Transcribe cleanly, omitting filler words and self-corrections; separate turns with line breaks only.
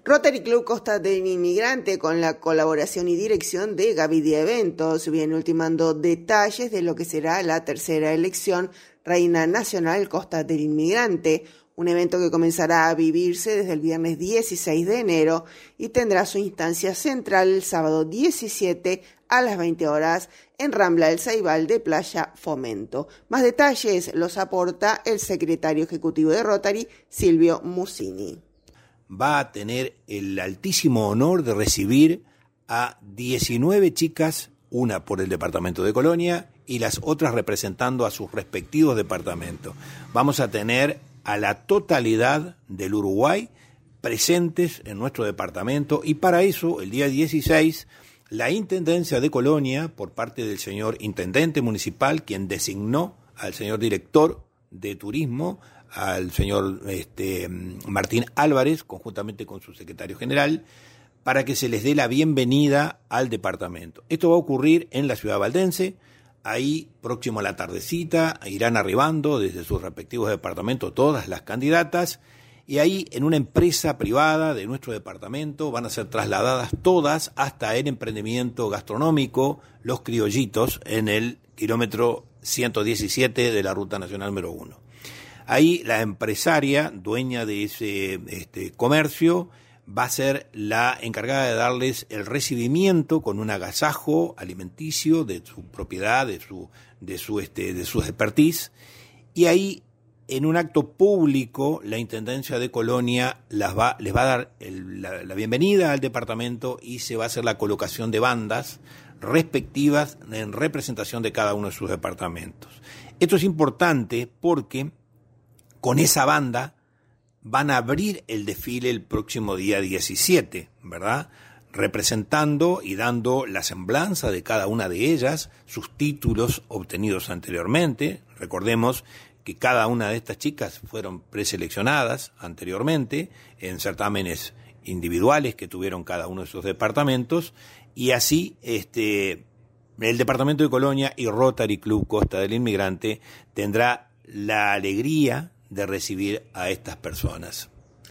Rotary Club Costa del Inmigrante, con la colaboración y dirección de Gavidia Eventos, viene ultimando detalles de lo que será la tercera elección Reina Nacional Costa del Inmigrante, un evento que comenzará a vivirse desde el viernes 16 de enero y tendrá su instancia central el sábado 17 a las 20 horas en Rambla del Ceibal de Playa Fomento. Más detalles los aporta el secretario ejecutivo de Rotary, Silvio Musini.
Va a tener el altísimo honor de recibir a 19 chicas, una por el departamento de Colonia y las otras representando a sus respectivos departamentos. Vamos a tener a la totalidad del Uruguay presentes en nuestro departamento y para eso, el día 16, la Intendencia de Colonia, por parte del señor Intendente Municipal, quien designó al señor Director de Turismo, al señor Martín Álvarez, conjuntamente con su secretario general, para que se les dé la bienvenida al departamento. Esto va a ocurrir en la ciudad valdense, ahí próximo a la tardecita, irán arribando desde sus respectivos departamentos todas las candidatas, y ahí en una empresa privada de nuestro departamento van a ser trasladadas todas hasta el emprendimiento gastronómico Los Criollitos en el kilómetro 117 de la Ruta Nacional número 1. Ahí la empresaria, dueña de ese comercio, va a ser la encargada de darles el recibimiento con un agasajo alimenticio de su propiedad, de su expertise, y ahí en un acto público la Intendencia de Colonia les va a dar la bienvenida al departamento y se va a hacer la colocación de bandas respectivas en representación de cada uno de sus departamentos. Esto es importante porque con esa banda van a abrir el desfile el próximo día 17, ¿verdad? Representando y dando la semblanza de cada una de ellas, sus títulos obtenidos anteriormente. Recordemos que cada una de estas chicas fueron preseleccionadas anteriormente en certámenes individuales que tuvieron cada uno de sus departamentos, y así el departamento de Colonia y Rotary Club Costa del Inmigrante tendrá la alegría de recibir a estas personas.